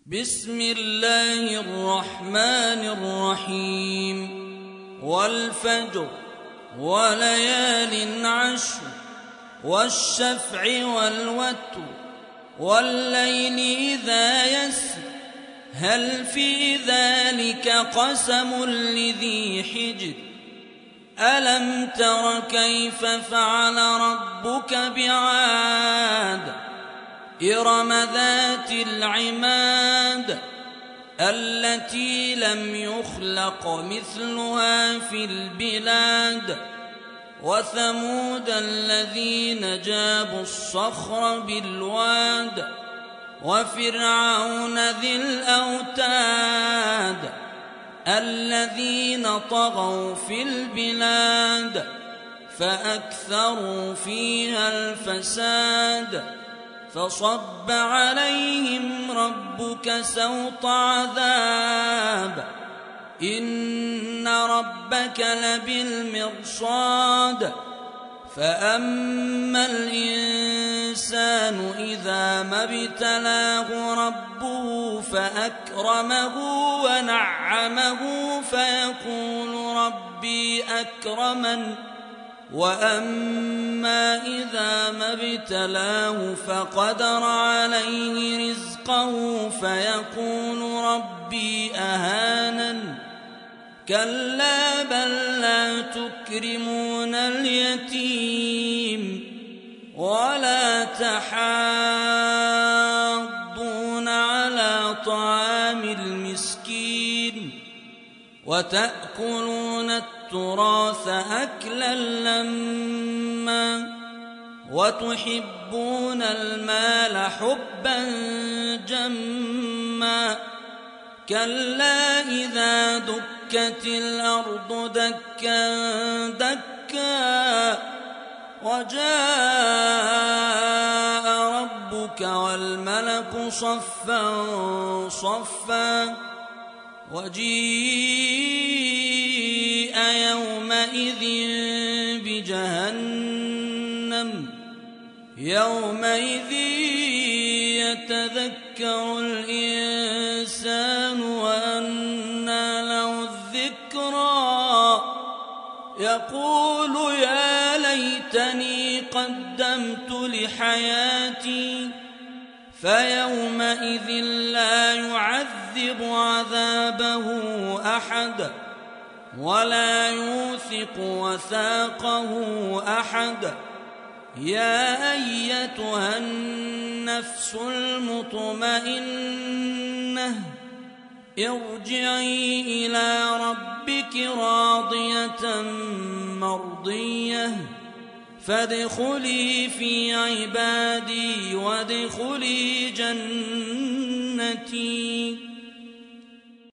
بسم الله الرحمن الرحيم والفجر وليال عشر والشفع والوتر والليل إذا يسر هل في ذلك قسم لذي حجر ألم تر كيف فعل ربك بعاد إرم ذات العماد التي لم يخلق مثلها في البلاد وثمود الذين جابوا الصخر بالواد وفرعون ذي الأوتاد الذين طغوا في البلاد فأكثروا فيها الفساد فصب عليهم ربك سوط عذاب إن ربك لبالمرصاد فأما الإنسان إذا ما ابتلاه ربه فأكرمه ونعمه فيقول ربي أكرمن وأما إذا ما ابتلاه فقدر عليه رزقه فيقول ربي أهانن كلا بل لا تكرمون اليتيم ولا تحاضون على طعام المسكين وتأكلون التراث أكلا لما وتحبون المال حبا جما كلا إذا دكت الأرض دكا دكا وجاء ربك والملك صفا صفا وجيء يومئذ بجهنم يومئذ يتذكر الإنسان وأنى له الذكرى يقول يا ليتني قدمت لحياتي فيومئذ لا يعذب عذابه أحد ولا يوثق وثاقه أحد يا أيتها النفس المطمئنة ارجعي إلى ربك راضية مرضية فادخلي في عبادي وادخلي جنتي